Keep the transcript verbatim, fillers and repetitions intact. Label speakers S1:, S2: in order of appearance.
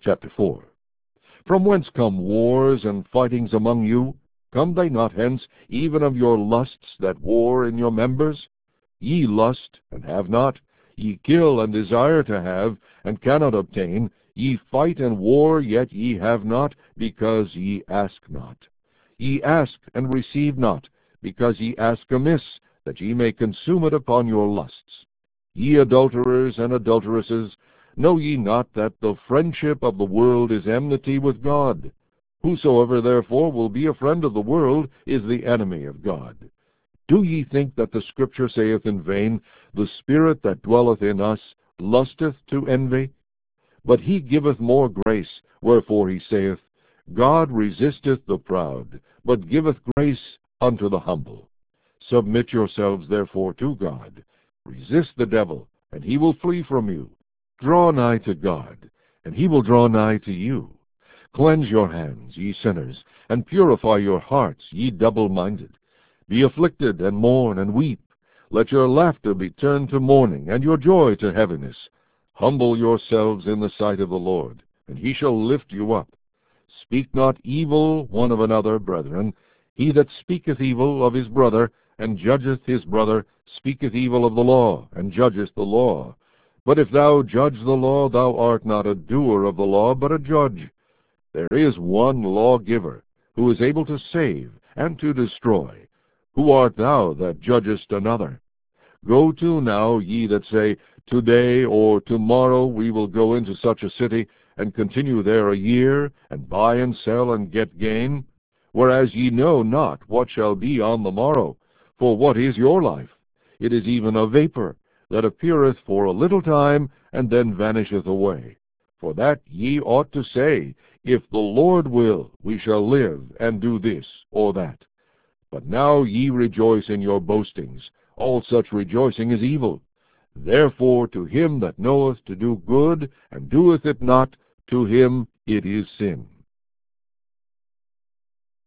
S1: Chapter four. From whence come wars and fightings among you? Come they not hence, even of your lusts that war in your members? Ye lust, and have not. Ye kill, and desire to have, and cannot obtain. Ye fight and war, yet ye have not, because ye ask not. Ye ask, and receive not, because ye ask amiss, that ye may consume it upon your lusts. Ye adulterers and adulteresses, know ye not that the friendship of the world is enmity with God? Whosoever therefore will be a friend of the world is the enemy of God. Do ye think that the Scripture saith in vain, The Spirit that dwelleth in us lusteth to envy? But he giveth more grace, wherefore he saith, God resisteth the proud, but giveth grace unto the humble. Submit yourselves therefore to God. Resist the devil, and he will flee from you. Draw nigh to God, and he will draw nigh to you. Cleanse your hands, ye sinners, and purify your hearts, ye double-minded. Be afflicted, and mourn, and weep. Let your laughter be turned to mourning, and your joy to heaviness. Humble yourselves in the sight of the Lord, and he shall lift you up. Speak not evil one of another, brethren. He that speaketh evil of his brother, and judgeth his brother, speaketh evil of the law, and judgeth the law. But if thou judge the law, thou art not a doer of the law, but a judge. There is one lawgiver, who is able to save and to destroy. Who art thou that judgest another? Go to now, ye that say, Today or tomorrow we will go into such a city, and continue there a year, and buy and sell, and get gain. Whereas ye know not what shall be on the morrow. For what is your life? It is even a vapor, that appeareth for a little time, and then vanisheth away. For that ye ought to say, If the Lord will, we shall live, and do this or that. But now ye rejoice in your boastings. All such rejoicing is evil. Therefore to him that knoweth to do good, and doeth it not, to him it is sin.